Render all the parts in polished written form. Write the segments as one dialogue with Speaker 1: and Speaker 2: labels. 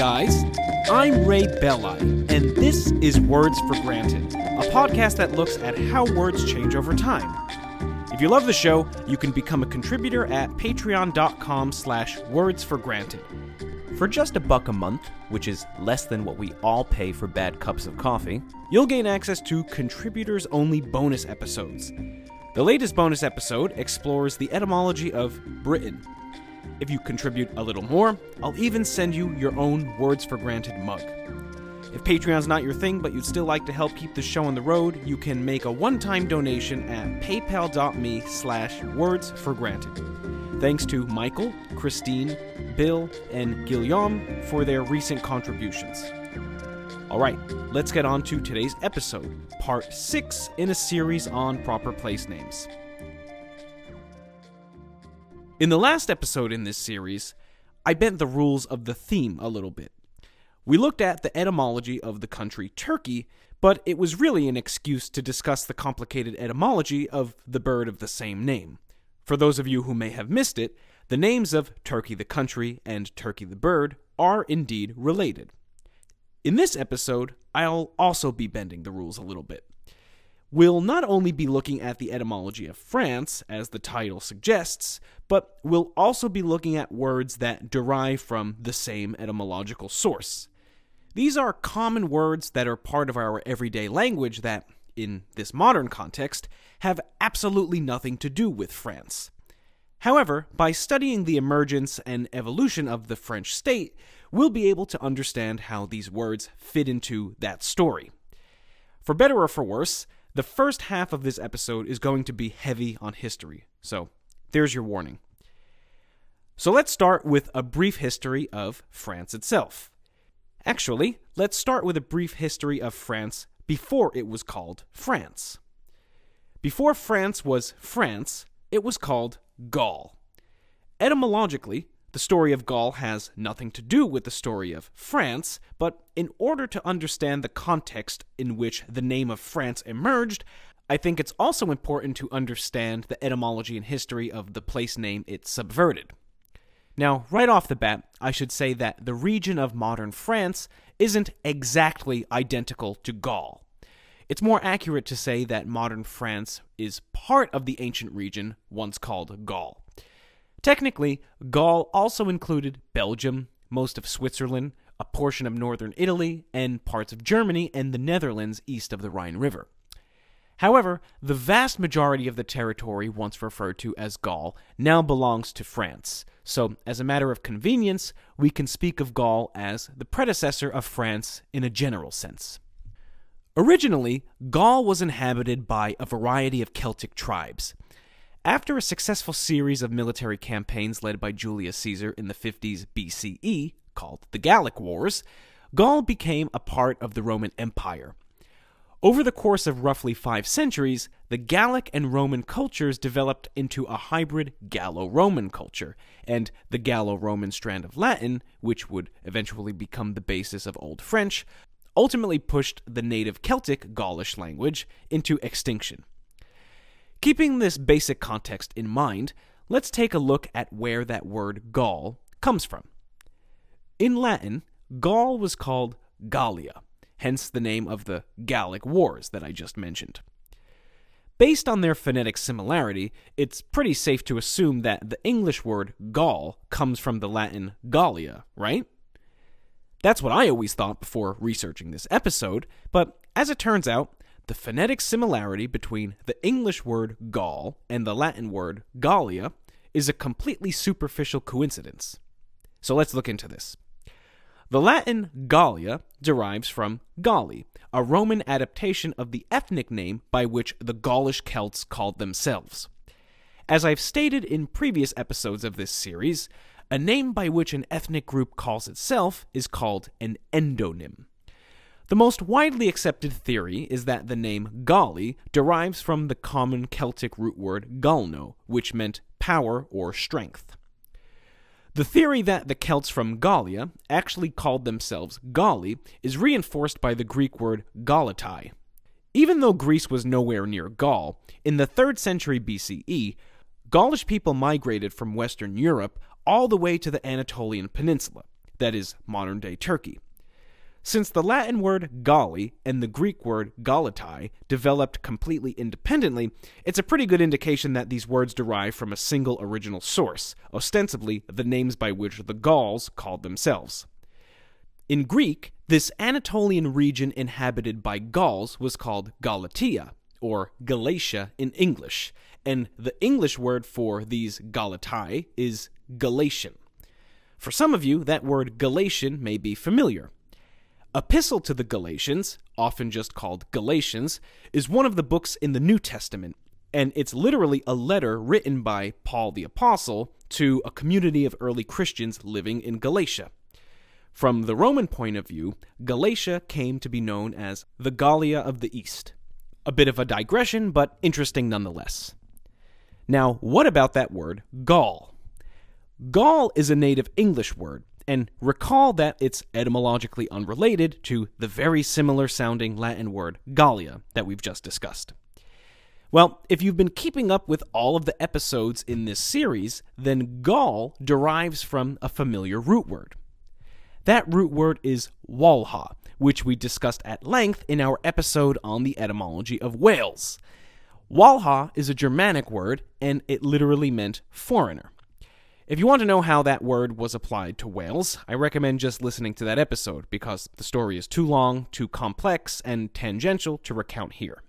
Speaker 1: guys. I'm Ray Belli, and this is Words for Granted, a podcast that looks at how words change over time. If you love the show, you can become a contributor at patreon.com/wordsforgranted. For just $1 a month, which is less than what we all pay for bad cups of coffee, you'll gain access to contributors-only bonus episodes. The latest bonus episode explores the etymology of Britain. If you contribute a little more, I'll even send you your own Words for Granted mug. If Patreon's not your thing, but you'd still like to help keep the show on the road, you can make a one-time donation at paypal.me/wordsforgranted. Thanks to Michael, Christine, Bill, and Guillaume for their recent contributions. Alright, let's get on to today's episode, part 6 in a series on proper place names. In the last episode in this series, I bent the rules of the theme a little bit. We looked at the etymology of the country Turkey, but it was really an excuse to discuss the complicated etymology of the bird of the same name. For those of you who may have missed it, the names of Turkey the country and Turkey the bird are indeed related. In this episode, I'll also be bending the rules a little bit. We'll not only be looking at the etymology of France, as the title suggests, but we'll also be looking at words that derive from the same etymological source. These are common words that are part of our everyday language that, in this modern context, have absolutely nothing to do with France. However, by studying the emergence and evolution of the French state, we'll be able to understand how these words fit into that story. For better or for worse, the first half of this episode is going to be heavy on history, so there's your warning. So let's start with a brief history of France itself. Actually, let's start with a brief history of France before it was called France. Before France was France, it was called Gaul. Etymologically, the story of Gaul has nothing to do with the story of France, but in order to understand the context in which the name of France emerged, I think it's also important to understand the etymology and history of the place name it subverted. Now, right off the bat, I should say that the region of modern France isn't exactly identical to Gaul. It's more accurate to say that modern France is part of the ancient region once called Gaul. Technically, Gaul also included Belgium, most of Switzerland, a portion of northern Italy, and parts of Germany and the Netherlands east of the Rhine River. However, the vast majority of the territory once referred to as Gaul now belongs to France, so as a matter of convenience, we can speak of Gaul as the predecessor of France in a general sense. Originally, Gaul was inhabited by a variety of Celtic tribes. After a successful series of military campaigns led by Julius Caesar in the 50s BCE, called the Gallic Wars, Gaul became a part of the Roman Empire. Over the course of roughly 5 centuries, the Gallic and Roman cultures developed into a hybrid Gallo-Roman culture, and the Gallo-Roman strand of Latin, which would eventually become the basis of Old French, ultimately pushed the native Celtic Gaulish language into extinction. Keeping this basic context in mind, let's take a look at where that word Gaul comes from. In Latin, Gaul was called Gallia, hence the name of the Gallic Wars that I just mentioned. Based on their phonetic similarity, it's pretty safe to assume that the English word Gaul comes from the Latin Gallia, right? That's what I always thought before researching this episode, but as it turns out, the phonetic similarity between the English word Gaul and the Latin word Gallia is a completely superficial coincidence. So let's look into this. The Latin Gallia derives from Galli, a Roman adaptation of the ethnic name by which the Gaulish Celts called themselves. As I've stated in previous episodes of this series, a name by which an ethnic group calls itself is called an endonym. The most widely accepted theory is that the name Galli derives from the common Celtic root word galno, which meant power or strength. The theory that the Celts from Gallia actually called themselves Galli is reinforced by the Greek word Galatai. Even though Greece was nowhere near Gaul, in the 3rd century BCE, Gaulish people migrated from Western Europe all the way to the Anatolian Peninsula. that is, modern-day Turkey. Since the Latin word Galli and the Greek word Galatai developed completely independently, it's a pretty good indication that these words derive from a single original source, ostensibly the names by which the Gauls called themselves. In Greek, this Anatolian region inhabited by Gauls was called Galatia, or Galatia in English, and the English word for these Galatai is Galatian. For some of you, that word Galatian may be familiar. Epistle to the Galatians, often just called Galatians, is one of the books in the New Testament, and it's literally a letter written by Paul the Apostle to a community of early Christians living in Galatia. From the Roman point of view, Galatia came to be known as the Gallia of the East. A bit of a digression, but interesting nonetheless. Now, what about that word Gaul? Gaul is a native English word, and recall that it's etymologically unrelated to the very similar sounding Latin word Gallia that we've just discussed. Well, if you've been keeping up with all of the episodes in this series, then Gaul derives from a familiar root word. That root word is Walha, which we discussed at length in our episode on the etymology of Wales. Walha is a Germanic word, and it literally meant foreigner. If you want to know how that word was applied to Wales, I recommend just listening to that episode, because the story is too long, too complex, and tangential to recount here.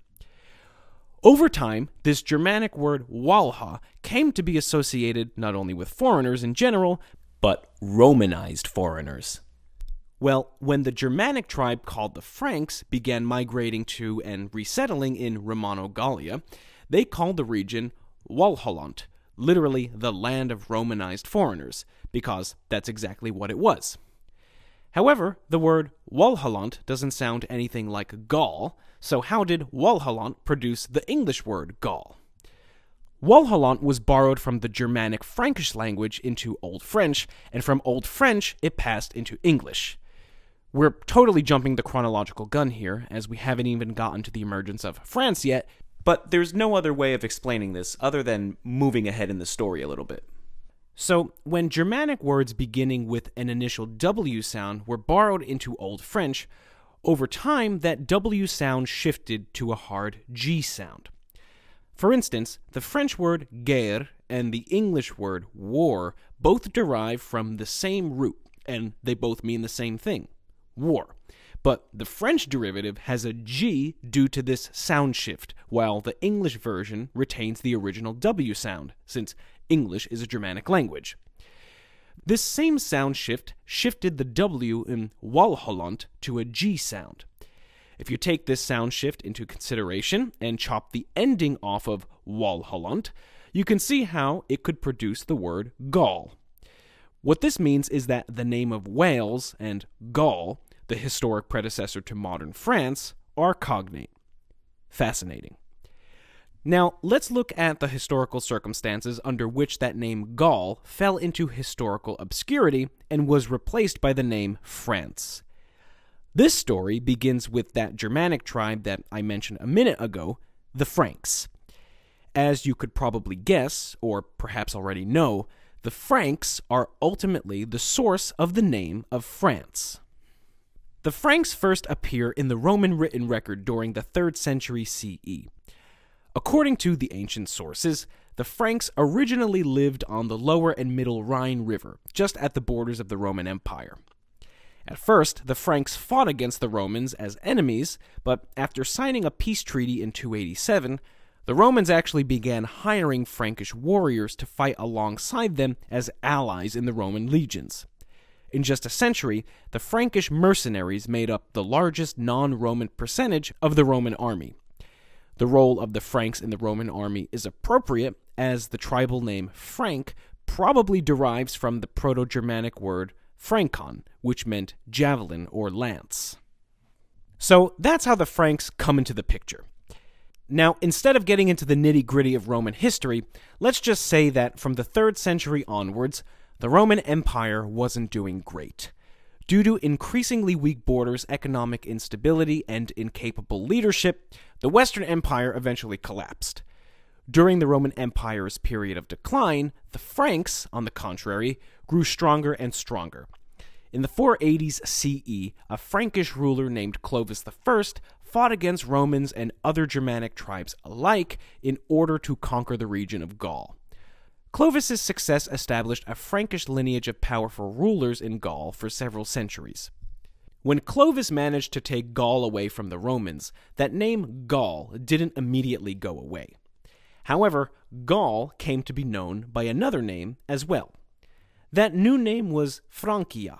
Speaker 1: Over time, this Germanic word Walha came to be associated not only with foreigners in general, but Romanized foreigners. Well, when the Germanic tribe called the Franks began migrating to and resettling in Romano-Gallia, they called the region Walhaland, literally the land of Romanized foreigners, because that's exactly what it was. However, the word Walhaland doesn't sound anything like Gaul, so how did Walhaland produce the English word Gaul? Walhaland was borrowed from the Germanic Frankish language into Old French, and from Old French it passed into English. We're totally jumping the chronological gun here, as we haven't even gotten to the emergence of France yet, but there's no other way of explaining this other than moving ahead in the story a little bit. So, when Germanic words beginning with an initial W sound were borrowed into Old French, over time that W sound shifted to a hard G sound. For instance, the French word guerre and the English word war both derive from the same root, and they both mean the same thing, war. But the French derivative has a G due to this sound shift, while the English version retains the original W sound, since English is a Germanic language. This same sound shift shifted the W in Walhaland to a G sound. If you take this sound shift into consideration and chop the ending off of Walhaland, you can see how it could produce the word Gaul. What this means is that the name of Wales and Gaul, the historic predecessor to modern France, are cognate. Fascinating. Now, let's look at the historical circumstances under which that name Gaul fell into historical obscurity and was replaced by the name France. This story begins with that Germanic tribe that I mentioned a minute ago, the Franks. As you could probably guess, or perhaps already know, the Franks are ultimately the source of the name of France. The Franks first appear in the Roman written record during the 3rd century CE. According to the ancient sources, the Franks originally lived on the lower and middle Rhine River, just at the borders of the Roman Empire. At first, the Franks fought against the Romans as enemies, but after signing a peace treaty in 287, the Romans actually began hiring Frankish warriors to fight alongside them as allies in the Roman legions. In just a century, the Frankish mercenaries made up the largest non-Roman percentage of the Roman army. The role of the Franks in the Roman army is appropriate, as the tribal name Frank probably derives from the Proto-Germanic word frankon, which meant javelin or lance. So that's how the Franks come into the picture. Now, instead of getting into the nitty-gritty of Roman history, let's just say that from the 3rd century onwards, the Roman Empire wasn't doing great. Due to increasingly weak borders, economic instability, and incapable leadership, the Western Empire eventually collapsed. During the Roman Empire's period of decline, the Franks, on the contrary, grew stronger and stronger. In the 480s CE, a Frankish ruler named Clovis I fought against Romans and other Germanic tribes alike in order to conquer the region of Gaul. Clovis's success established a Frankish lineage of powerful rulers in Gaul for several centuries. When Clovis managed to take Gaul away from the Romans, that name Gaul didn't immediately go away. However, Gaul came to be known by another name as well. That new name was Francia.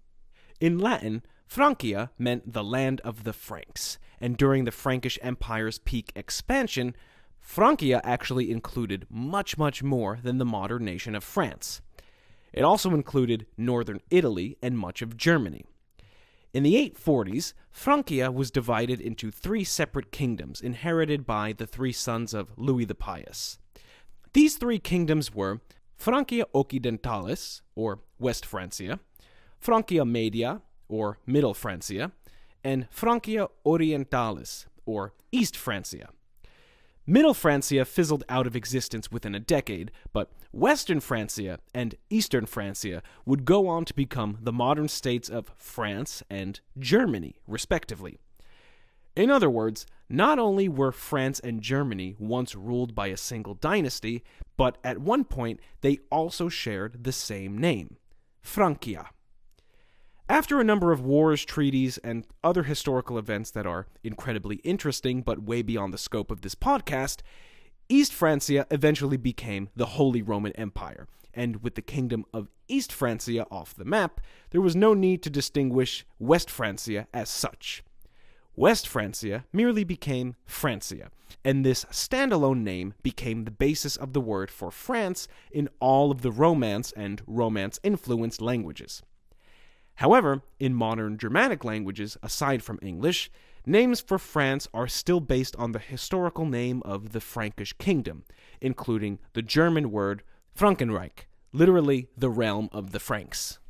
Speaker 1: In Latin, Francia meant the land of the Franks, and during the Frankish Empire's peak expansion, Francia actually included much more than the modern nation of France. It also included northern Italy and much of Germany. In the 840s, Francia was divided into 3 separate kingdoms inherited by the 3 sons of Louis the Pious. These 3 kingdoms were Francia Occidentalis, or West Francia, Francia Media, or Middle Francia, and Francia Orientalis, or East Francia. Middle Francia fizzled out of existence within a decade, but Western Francia and Eastern Francia would go on to become the modern states of France and Germany, respectively. In other words, not only were France and Germany once ruled by a single dynasty, but at one point they also shared the same name, Francia. After a number of wars, treaties, and other historical events that are incredibly interesting but way beyond the scope of this podcast, East Francia eventually became the Holy Roman Empire, and with the kingdom of East Francia off the map, there was no need to distinguish West Francia as such. West Francia merely became Francia, and this standalone name became the basis of the word for France in all of the Romance and Romance-influenced languages. However, in modern Germanic languages, aside from English, names for France are still based on the historical name of the Frankish kingdom, including the German word Frankenreich, literally the realm of the Franks.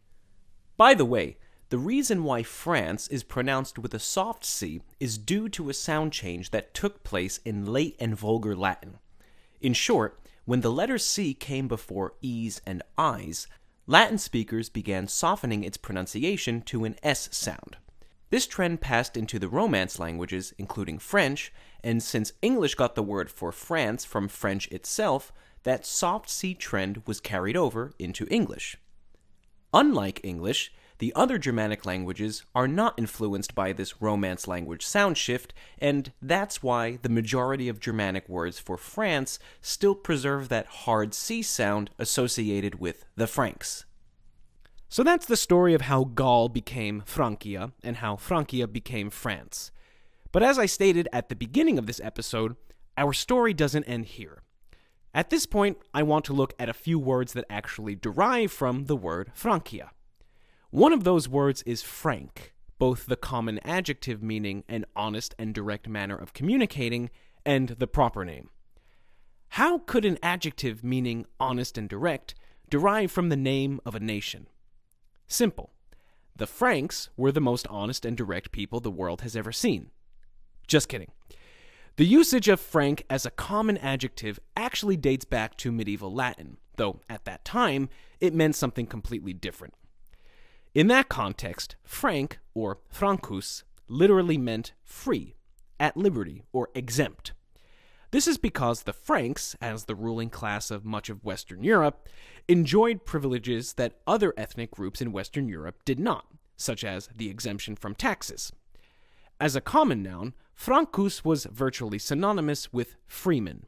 Speaker 1: By the way, the reason why France is pronounced with a soft C is due to a sound change that took place in late and vulgar Latin. In short, when the letter C came before E's and I's, Latin speakers began softening its pronunciation to an S sound. This trend passed into the Romance languages, including French, and since English got the word for France from French itself, that soft C trend was carried over into English. Unlike English, the other Germanic languages are not influenced by this Romance language sound shift, and that's why the majority of Germanic words for France still preserve that hard C sound associated with the Franks. So that's the story of how Gaul became Francia and how Francia became France. But as I stated at the beginning of this episode, our story doesn't end here. At this point, I want to look at a few words that actually derive from the word Francia. One of those words is frank, both the common adjective meaning an honest and direct manner of communicating, and the proper name. How could an adjective meaning honest and direct derive from the name of a nation? Simple. The Franks were the most honest and direct people the world has ever seen. Just kidding. The usage of frank as a common adjective actually dates back to medieval Latin, though at that time it meant something completely different. In that context, frank, or francus, literally meant free, at liberty, or exempt. This is because the Franks, as the ruling class of much of Western Europe, enjoyed privileges that other ethnic groups in Western Europe did not, such as the exemption from taxes. As a common noun, francus was virtually synonymous with freeman.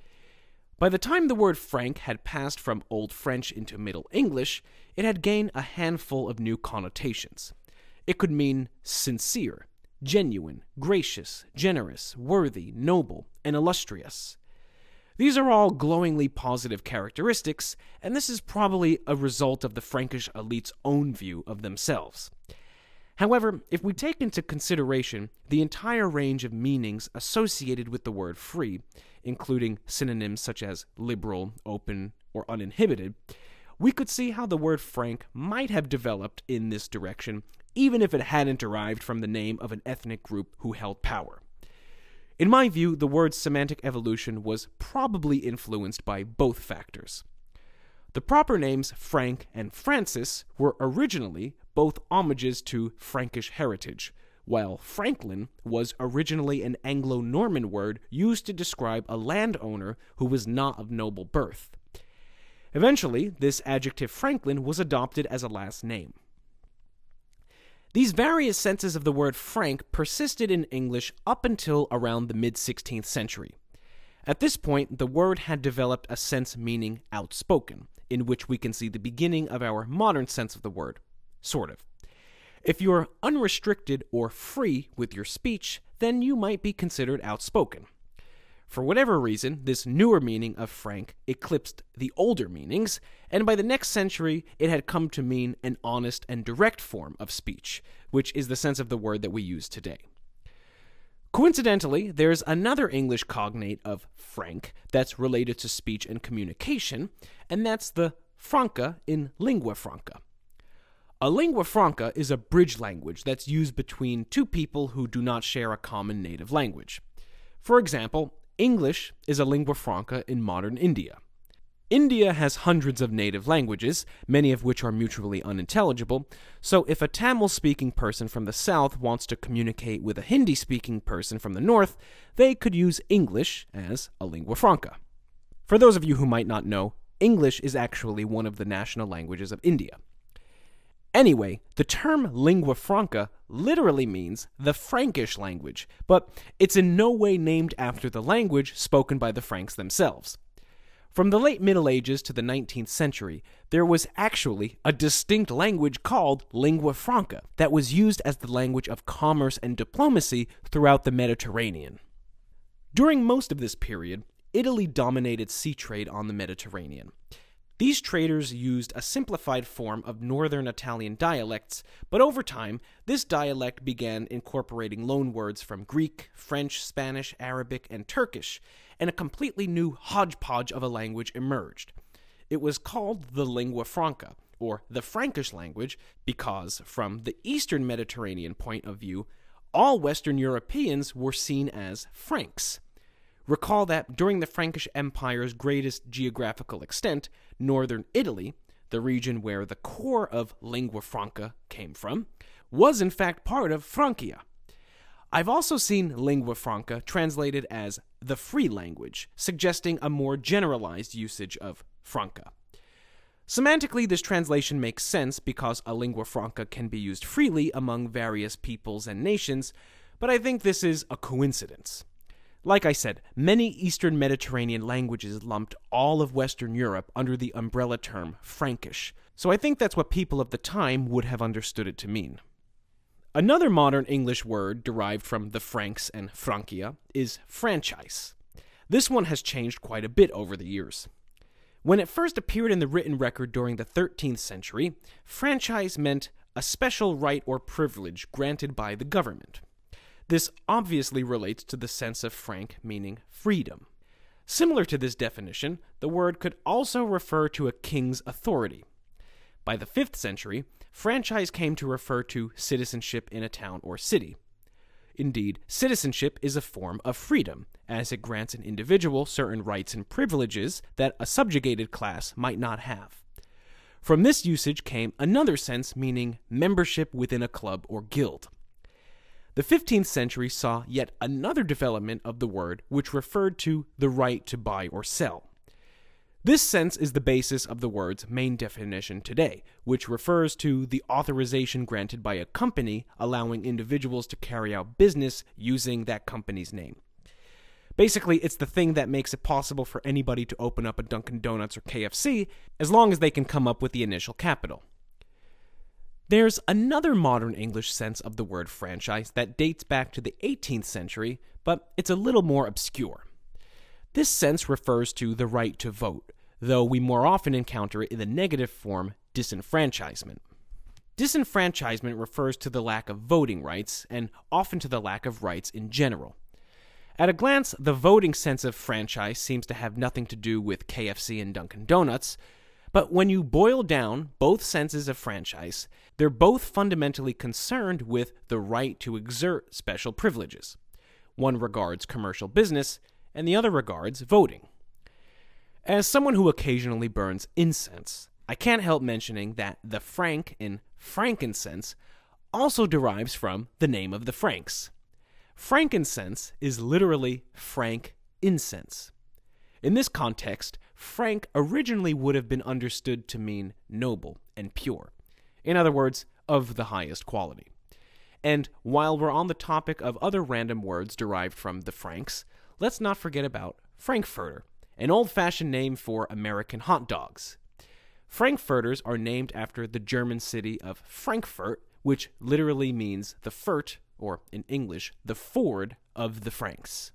Speaker 1: By the time the word frank had passed from Old French into Middle English, it had gained a handful of new connotations. It could mean sincere, genuine, gracious, generous, worthy, noble, and illustrious. These are all glowingly positive characteristics, and this is probably a result of the Frankish elite's own view of themselves. However, if we take into consideration the entire range of meanings associated with the word free, including synonyms such as liberal, open, or uninhibited, we could see how the word frank might have developed in this direction, even if it hadn't derived from the name of an ethnic group who held power. In my view, the word's semantic evolution was probably influenced by both factors. The proper names Frank and Francis were originally both homages to Frankish heritage, while Franklin was originally an Anglo-Norman word used to describe a landowner who was not of noble birth. Eventually, this adjective Franklin was adopted as a last name. These various senses of the word Frank persisted in English up until around the mid-16th century. At this point, the word had developed a sense meaning outspoken, in which we can see the beginning of our modern sense of the word, sort of. If you're unrestricted or free with your speech, then you might be considered outspoken. For whatever reason, this newer meaning of frank eclipsed the older meanings, and by the next century it had come to mean an honest and direct form of speech, which is the sense of the word that we use today. Coincidentally, there's another English cognate of frank that's related to speech and communication, and that's the franca in lingua franca. A lingua franca is a bridge language that's used between two people who do not share a common native language. For example, English is a lingua franca in modern India. India has hundreds of native languages, many of which are mutually unintelligible, so if a Tamil-speaking person from the south wants to communicate with a Hindi-speaking person from the north, they could use English as a lingua franca. For those of you who might not know, English is actually one of the national languages of India. Anyway, the term lingua franca literally means the Frankish language, but it's in no way named after the language spoken by the Franks themselves. From the late Middle Ages to the 19th century, there was actually a distinct language called lingua franca that was used as the language of commerce and diplomacy throughout the Mediterranean. During most of this period, Italy dominated sea trade on the Mediterranean. These traders used a simplified form of northern Italian dialects, but over time, this dialect began incorporating loanwords from Greek, French, Spanish, Arabic, and Turkish, and a completely new hodgepodge of a language emerged. It was called the lingua franca, or the Frankish language, because, from the eastern Mediterranean point of view, all Western Europeans were seen as Franks. Recall that during the Frankish Empire's greatest geographical extent, northern Italy, the region where the core of lingua franca came from, was in fact part of Francia. I've also seen lingua franca translated as the free language, suggesting a more generalized usage of franca. Semantically, this translation makes sense because a lingua franca can be used freely among various peoples and nations, but I think this is a coincidence. Like I said, many Eastern Mediterranean languages lumped all of Western Europe under the umbrella term Frankish, so I think that's what people of the time would have understood it to mean. Another modern English word derived from the Franks and Francia is franchise. This one has changed quite a bit over the years. When it first appeared in the written record during the 13th century, franchise meant a special right or privilege granted by the government. This obviously relates to the sense of frank meaning freedom. Similar to this definition, the word could also refer to a king's authority. By the 5th century, franchise came to refer to citizenship in a town or city. Indeed, citizenship is a form of freedom, as it grants an individual certain rights and privileges that a subjugated class might not have. From this usage came another sense meaning membership within a club or guild. The 15th century saw yet another development of the word which referred to the right to buy or sell. This sense is the basis of the word's main definition today, which refers to the authorization granted by a company allowing individuals to carry out business using that company's name. Basically, it's the thing that makes it possible for anybody to open up a Dunkin' Donuts or KFC, as long as they can come up with the initial capital. There's another modern English sense of the word franchise that dates back to the 18th century, but it's a little more obscure. This sense refers to the right to vote, though we more often encounter it in the negative form, disenfranchisement. Disenfranchisement refers to the lack of voting rights, and often to the lack of rights in general. At a glance, the voting sense of franchise seems to have nothing to do with KFC and Dunkin' Donuts, but when you boil down both senses of franchise, they're both fundamentally concerned with the right to exert special privileges. One regards commercial business, and the other regards voting. As someone who occasionally burns incense, I can't help mentioning that the franc in frankincense also derives from the name of the Franks. Frankincense is literally frank incense. In this context, frank originally would have been understood to mean noble and pure. In other words, of the highest quality. And while we're on the topic of other random words derived from the Franks, let's not forget about Frankfurter, an old-fashioned name for American hot dogs. Frankfurters are named after the German city of Frankfurt, which literally means the furt, or in English, the ford of the Franks.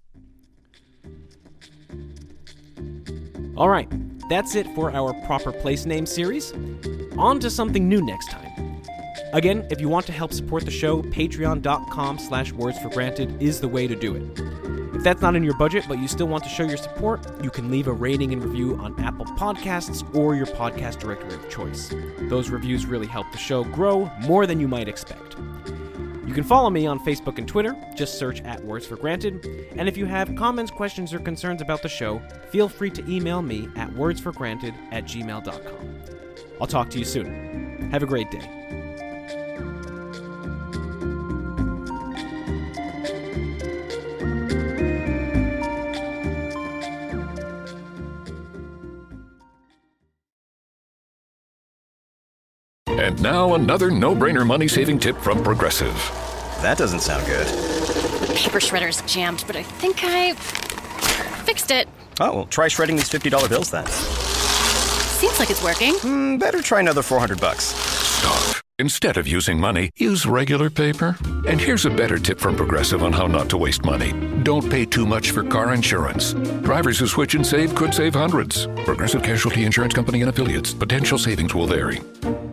Speaker 1: Alright, that's it for our Proper Place Name series. On to something new next time. Again, if you want to help support the show, patreon.com/wordsforgranted is the way to do it. If that's not in your budget, but you still want to show your support, you can leave a rating and review on Apple Podcasts or your podcast directory of choice. Those reviews really help the show grow more than you might expect. You can follow me on Facebook and Twitter, just search at Words for Granted, and if you have comments, questions, or concerns about the show, feel free to email me at wordsforgranted@gmail.com. I'll talk to you soon. Have a great day.
Speaker 2: And now another no-brainer money-saving tip from Progressive.
Speaker 3: That doesn't sound good.
Speaker 4: The paper shredder's jammed, but I think I fixed it.
Speaker 3: Oh, well, try shredding these $50 bills then.
Speaker 4: Seems like it's working.
Speaker 3: Better try another $400.
Speaker 2: Stop. Instead of using money, use regular paper. And here's a better tip from Progressive on how not to waste money. Don't pay too much for car insurance. Drivers who switch and save could save hundreds. Progressive Casualty Insurance Company and Affiliates. Potential savings will vary.